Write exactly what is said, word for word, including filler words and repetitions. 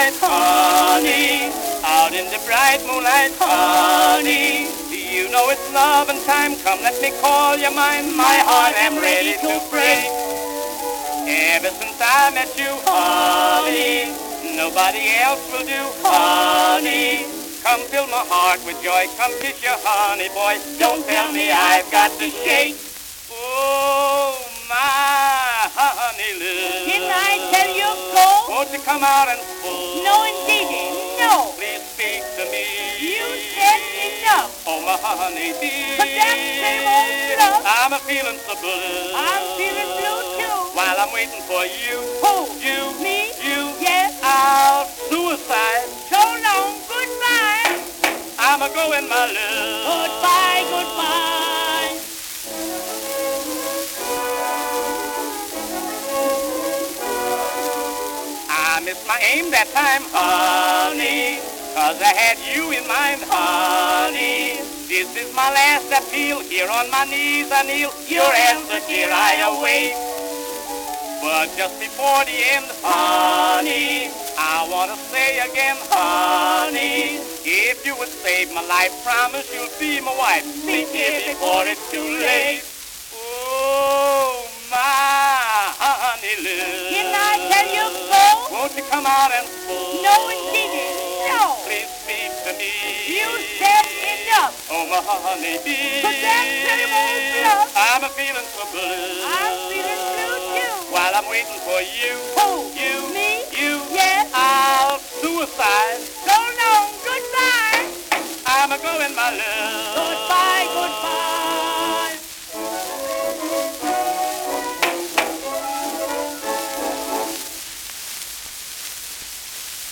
moonlight, honey. Out in the bright moonlight, honey. You know it's love and time. Come, let me call you mine. My heart am ready to break. Ever since I met you, honey, nobody else will do, honey. Come fill my heart with joy. Come kiss your honey, boy. Don't tell me I've got to shake. Oh, my honey love. Didn't I tell you go? Won't you come out and spoon? No, indeed, no. Please speak to me. You said enough. Oh, my honey dear. But that same old stuff. I'm a feeling so blue. I'm feeling blue too. While I'm waiting for you. Who? You. Me? You. Yes. I'll suicide. So long, goodbye. I'm a going, my love. Goodbye, goodbye. I missed my aim that time, honey, 'cause I had you in mind, honey. This is my last appeal. Here on my knees I kneel. Your answer, dear, I await. But just before the end, honey, I want to say again, honey, if you would save my life, promise you'll be my wife. Think it before it's too late. Oh, my honey love. Didn't I tell you go? Won't you come out and spoon? No, indeed, no. Please speak to me. You said enough. Oh, my honey dear. But that same old bluff. I'm a feeling so blue. I'm feeling blue too. While I'm waiting for you. Who? You. Me? You. Yes. I'll suicide. So long, goodbye. I'm a going, my love. Goodbye.